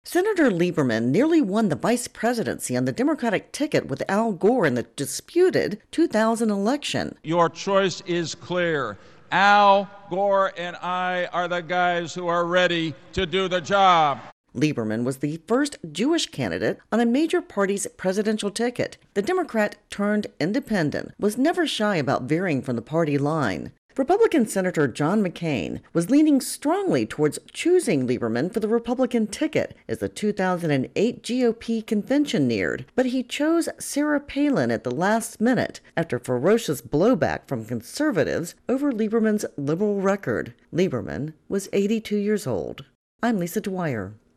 Senator Lieberman nearly won the vice presidency on the Democratic ticket with Al Gore in the disputed 2000 election. Your choice is clear. Al Gore and I are the guys who are ready to do the job. Lieberman was the first Jewish candidate on a major party's presidential ticket. The Democrat turned independent was never shy about veering from the party line. Republican Senator John McCain was leaning strongly towards choosing Lieberman for the Republican ticket as the 2008 GOP convention neared, but he chose Sarah Palin at the last minute after ferocious blowback from conservatives over Lieberman's liberal record. Lieberman was 82 years old. I'm Lisa Dwyer.